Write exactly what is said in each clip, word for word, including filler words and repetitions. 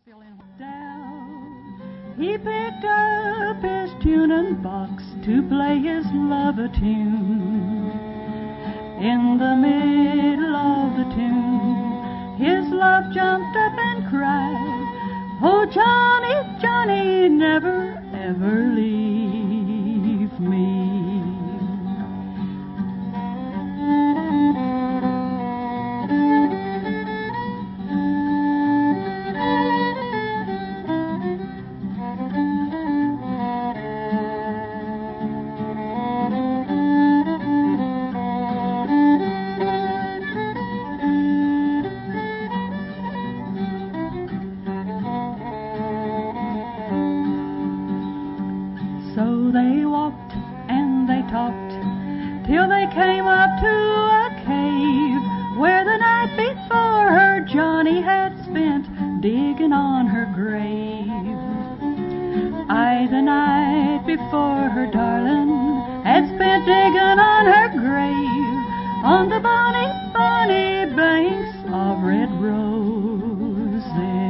feeling down. He picked up his tuning box to play his love a tune. In the middle of the tune, his love jumped up and cried, "Oh, Johnny, Johnny, never, ever leave me." So they walked and they talked till they came up to a cave where the night before her Johnny had spent digging on her grave. Aye, the night before her darling had spent digging on her grave on the bonny, bonny banks of red roses.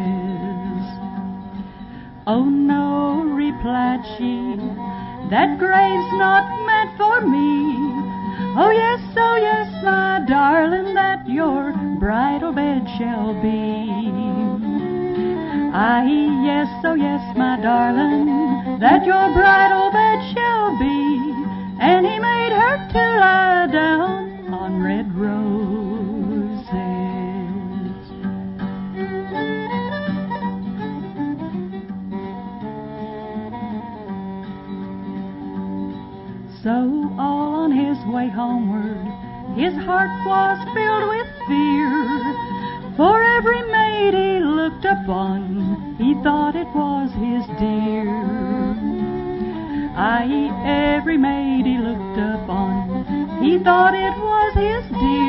"Oh no," replied she, "that grave's not meant for me. Oh yes, oh yes, my darling, that your bridal bed shall be." Aye, yes, oh yes, my darling, that your bridal bed shall be. And he made her to lie down on red roses. So all on his way homeward, his heart was filled with fear. For every maid he looked upon, he thought it was his dear. Aye, every maid he looked upon, he thought it was his dear.